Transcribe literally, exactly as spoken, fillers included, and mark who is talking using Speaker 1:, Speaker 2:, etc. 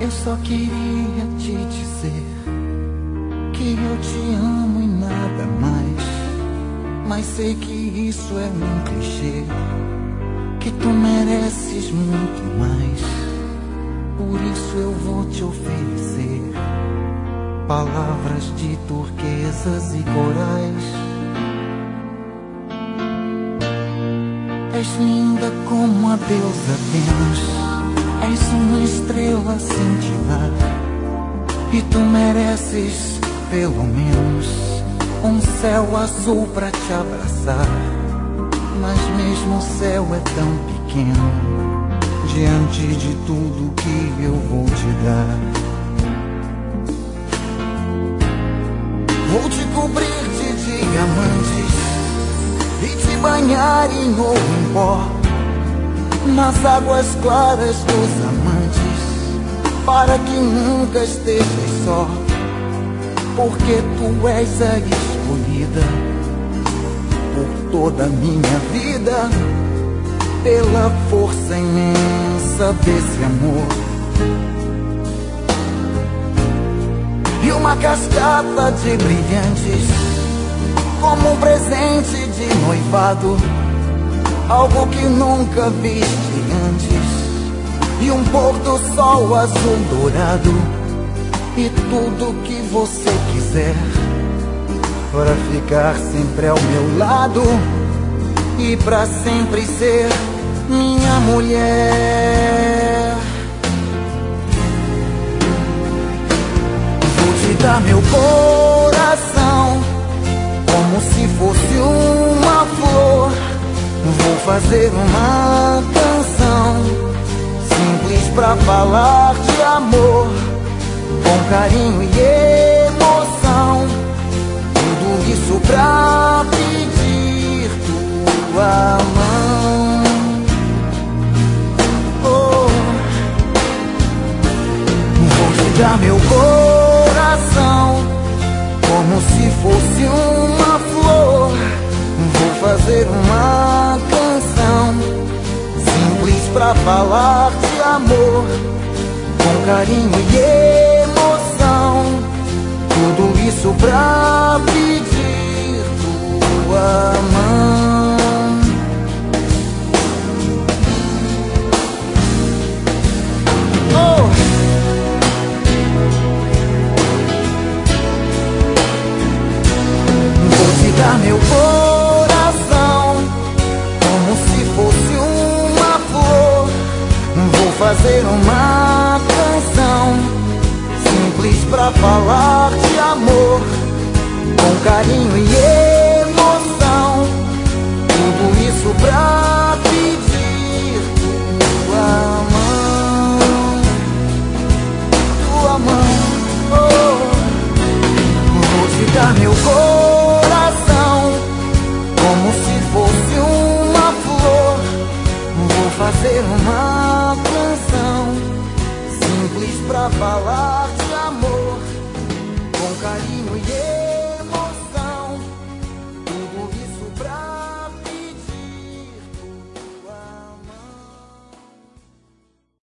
Speaker 1: Eu só queria te dizer que eu te amo e nada mais. Mas sei que isso é um clichê, que tu mereces muito mais. Por isso eu vou te oferecer palavras de turquesas e corais. És linda como a deusa Vênus, és uma estrela cintilar, e tu mereces pelo menos um céu azul pra te abraçar. Mas mesmo o céu é tão pequeno diante de tudo que eu vou te dar. Vou te cobrir de diamantes e te banhar em ouro em pó, nas águas claras dos amantes, para que nunca estejas só. Porque tu és a escolhida por toda a minha vida, pela força imensa desse amor. E uma cascata de brilhantes, como um presente de noivado, algo que nunca viste antes, e um pôr do sol azul dourado, e tudo que você quiser, para ficar sempre ao meu lado e pra sempre ser minha mulher. Vou te dar meu coração como se fosse uma flor. Vou fazer uma canção simples pra falar de amor, com carinho e emoção. Tudo isso pra pedir tua mão. Oh. Vou te dar meu coração como se fosse uma flor. Vou fazer uma canção simples pra falar de amor, com carinho e emoção. Tudo isso pra pedir tua mão. Oh. Vou te dar meu coração como se fosse uma flor. Vou fazer uma canção simples pra falar de amor, com carinho e emoção. Tudo isso pra pedir tua mão, tua mão. Oh. Vou te dar meu coração como se fosse uma flor. Vou fazer uma canção simples pra falar